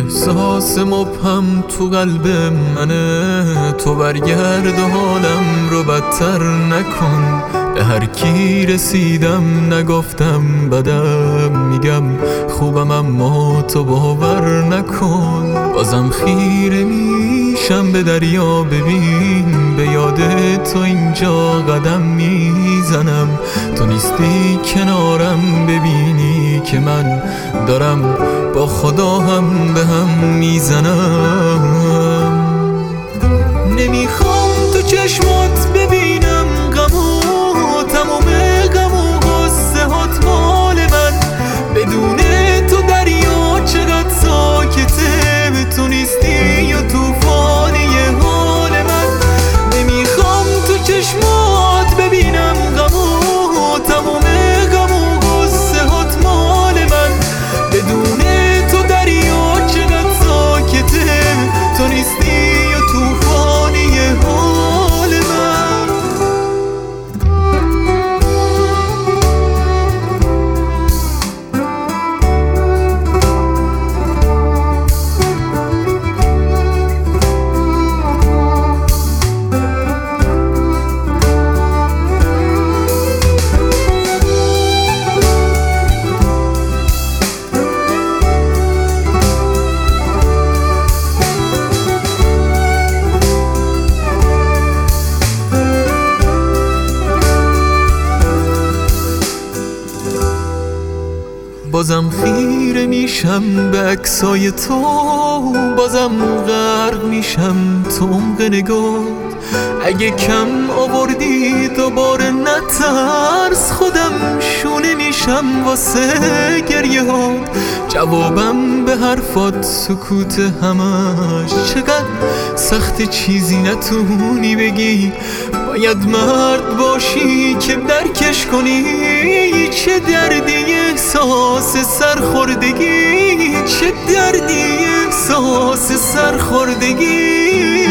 احساس مبهم تو قلب منه، تو برگرد و حالم رو بدتر نکن. به هر کی رسیدم نگفتم بدم، میگم خوبم اما تو باور نکن. بازم خیره میشم به دریا، ببین به یاد تو اینجا قدم میزنم. تو نیستی کنارم، ببینی که من دارم با خدا هم به هم میزنم. نمیخوام تو چشمات ببینم غمو، تمام غم و غصه هات مال من. بدون تو دریا چقدر ساکته، تو نیستی یا طوفانی حال من. نمیخوام تو چشمات ببینم غمو، تمام غم و غصه هات مال من. بدون تو دریا چقدر ساکته، تو نیستی یا طوفانی حال من. بازم خیره میشم به عکسای تو، بازم غرق میشم تو عمق نگات. اگه کم آوردی دوباره نترس، خودم شونه میشم واسه گریه هات. جوابم به حرفات سکوت همش، چقدر سخت چیزی نتونی بگی. باید مرد باشی که درکش کنی چه دردی احساس سرخوردگی، چه دردی احساس سرخوردگی.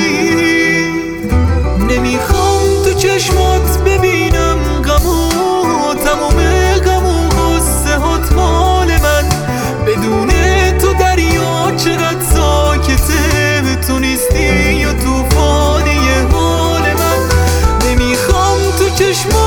نمیخوام تو چشمات ببینم غمو، تمام غم و غصه هات مال من. بدون تو دریا چقدر ساکته، تو نیستی یا طوفانی حال من. نمیخوام تو چشمات